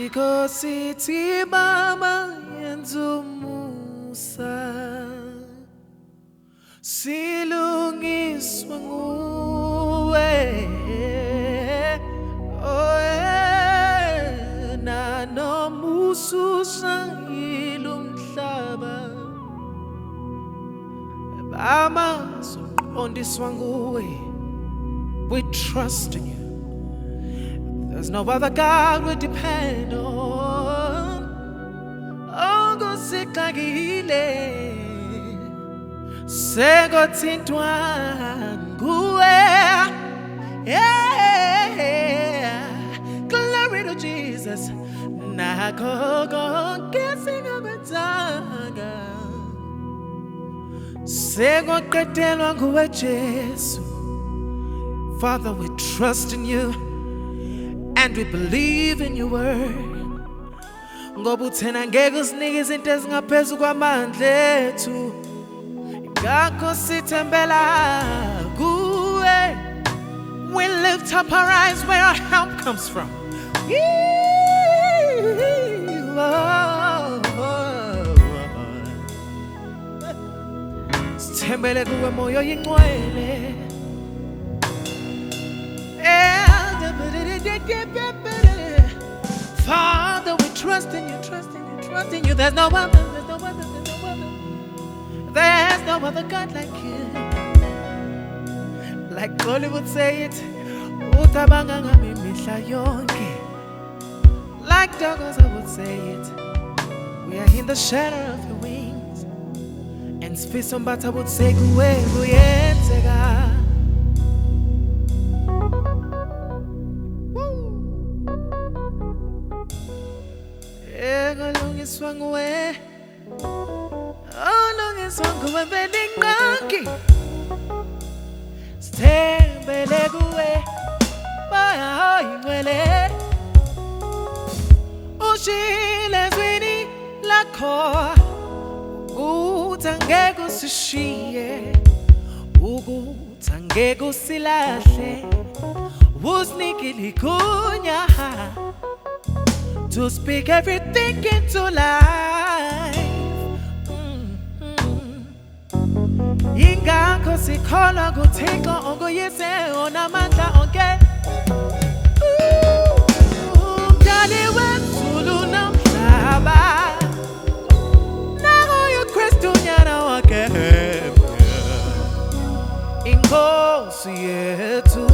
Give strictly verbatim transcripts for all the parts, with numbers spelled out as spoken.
Chikosithi mama yenzumusa silungiswa nguwe oe na nomususa ilumhlaba bama soqondiswa nguwe. We trust in you. There's no other God we depend on. Oh, go sick like healing. Sego tintwan yeah. Glory to Jesus. Na go go kissing a betanga. Sego kretelwa nguwe Jesu. Father, we trust in you and we believe in your word. Ngoba uthena ngeke usinike izinto ezingaphezu kwamandla ethu. Ngakho sithembela kuwe. We lift up our eyes where our help comes from. Sithembele kuwe moyo yingcwele. Father, we trust in you, trust in you, trust in you. There's no other, there's no other, there's no other. There's no other God like you. Like Goli would say it, utabanga ngami mihla yonke. Like Dogoza would say it, we are in the shadow of your wings. And Sfiso Mbata would say, kuwe kuyenzeka. Olungiswa nguwe, olungiswa nguwe velingaki. Sithembele kuwe, moya oyingcwele. Ushile ezwini lakho, ukuthi angeke usishiye, ukuthi angeke usilahle. Usinikile igunya to speak everything into life. Ingakho sikholwa kuThixo ongoyise onamandla onke. Umdali wezulu nomhlaba, nakuye uKristu unyana wakhe. Inkosi yethu.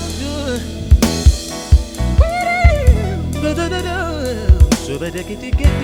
Shubba-dicka-dicka.